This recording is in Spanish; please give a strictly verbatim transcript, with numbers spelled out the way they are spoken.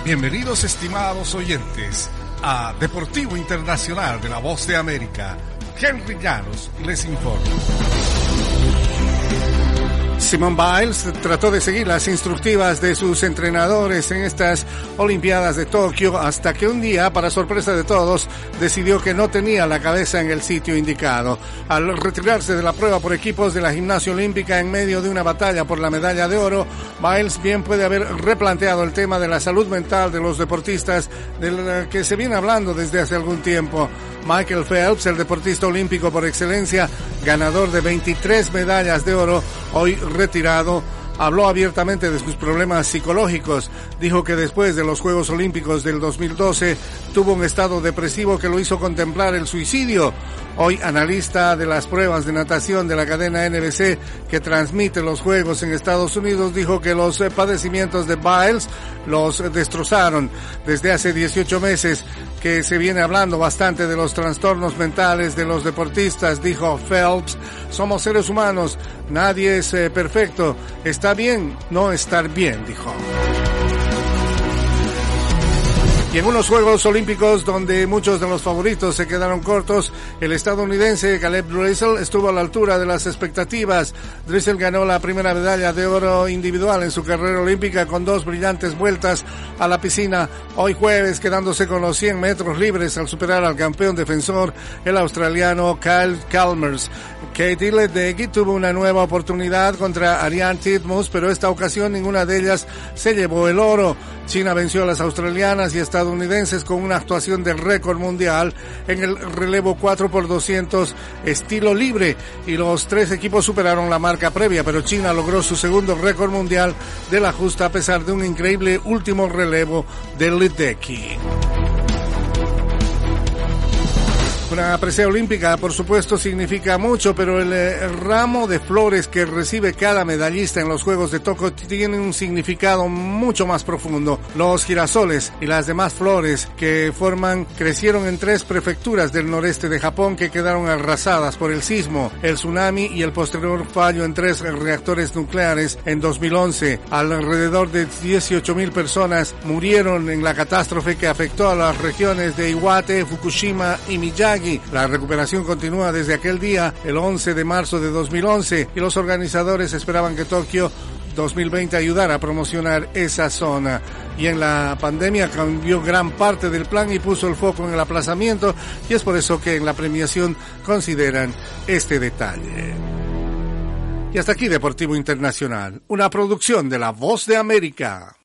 Bienvenidos, estimados oyentes, a Deportivo Internacional de la Voz de América. Henry Llanos les informa. Simone Biles trató de seguir las instructivas de sus entrenadores en estas Olimpiadas de Tokio hasta que un día, para sorpresa de todos, decidió que no tenía la cabeza en el sitio indicado. Al retirarse de la prueba por equipos de la gimnasia olímpica en medio de una batalla por la medalla de oro, Biles bien puede haber replanteado el tema de la salud mental de los deportistas, del que se viene hablando desde hace algún tiempo. Michael Phelps, el deportista olímpico por excelencia, ganador de veintitrés medallas de oro, hoy retirado, habló abiertamente de sus problemas psicológicos. Dijo que después de los Juegos Olímpicos del dos mil doce tuvo un estado depresivo que lo hizo contemplar el suicidio. Hoy analista de las pruebas de natación de la cadena N B C que transmite los Juegos en Estados Unidos, dijo que los padecimientos de Biles los destrozaron. Desde hace dieciocho meses que se viene hablando bastante de los trastornos mentales de los deportistas, dijo Phelps. Somos seres humanos, nadie es eh, perfecto. Está bien no estar bien, dijo. Y en unos Juegos Olímpicos donde muchos de los favoritos se quedaron cortos, el estadounidense Caleb Dressel estuvo a la altura de las expectativas. Dressel ganó la primera medalla de oro individual en su carrera olímpica con dos brillantes vueltas a la piscina hoy jueves, quedándose con los cien metros libres al superar al campeón defensor, el australiano Kyle Chalmers. Katie Ledecky tuvo una nueva oportunidad contra Ariane Titmus, pero esta ocasión ninguna de ellas se llevó el oro. China venció a las australianas y estadounidenses con una actuación de récord mundial en el relevo cuatro por doscientos estilo libre, y los tres equipos superaron la marca previa, pero China logró su segundo récord mundial de la justa a pesar de un increíble último relevo de Ledecky. Una presea olímpica, por supuesto, significa mucho, pero el, eh, el ramo de flores que recibe cada medallista en los Juegos de Tokio tiene un significado mucho más profundo. Los girasoles y las demás flores que forman crecieron en tres prefecturas del noreste de Japón que quedaron arrasadas por el sismo, el tsunami y el posterior fallo en tres reactores nucleares en dos mil once. Alrededor de dieciocho mil personas murieron en la catástrofe que afectó a las regiones de Iwate, Fukushima y Miyagi. La recuperación continúa desde aquel día, el once de marzo de dos mil once, y los organizadores esperaban que Tokio dos mil veinte ayudara a promocionar esa zona. Y en la pandemia cambió gran parte del plan y puso el foco en el aplazamiento, y es por eso que en la premiación consideran este detalle. Y hasta aquí Deportivo Internacional, una producción de La Voz de América.